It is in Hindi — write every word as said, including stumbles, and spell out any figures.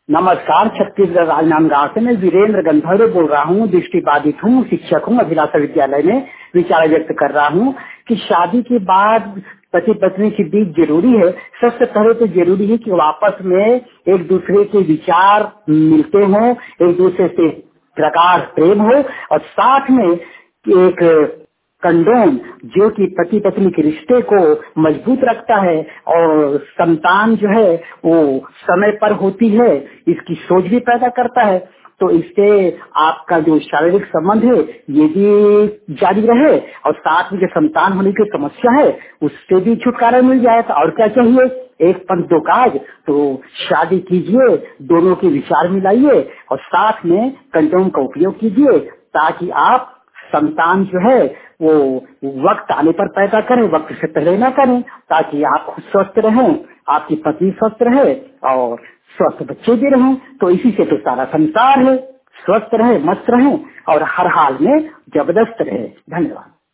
नमस्कार, छत्तीसगढ़ राजनांदगांव से मैं वीरेंद्र गंधर्व बोल रहा हूँ। दृष्टिबाधित हूँ, शिक्षक हूँ, अभिलाषा विद्यालय में विचार व्यक्त कर रहा हूँ कि शादी के बाद पति पत्नी के बीच जरूरी है, सबसे पहले तो जरूरी है कि वो आपस में एक दूसरे के विचार मिलते हों, एक दूसरे से प्रगाढ़ प्रेम हो और साथ में एक कंडोम जो कि पति पत्नी के रिश्ते को मजबूत रखता है और संतान जो है वो समय पर होती है, इसकी सोच भी पैदा करता है। तो इससे आपका जो शारीरिक संबंध है ये भी जारी रहे और साथ में जो संतान होने की समस्या है उससे भी छुटकारा मिल जाए। तो और क्या चाहिए, एक पंथ दो काज। तो शादी कीजिए, दोनों के विचार मिलाइए और साथ में कंडोम का उपयोग कीजिए ताकि आप संतान जो है वो वक्त आने पर पैदा करें, वक्त से पहले ना करें, ताकि आप खुद स्वस्थ रहें, आपकी पत्नी स्वस्थ रहे और स्वस्थ बच्चे भी रहें। तो इसी से तो सारा संसार है। स्वस्थ रहे, मस्त रहे और हर हाल में जबरदस्त रहे। धन्यवाद।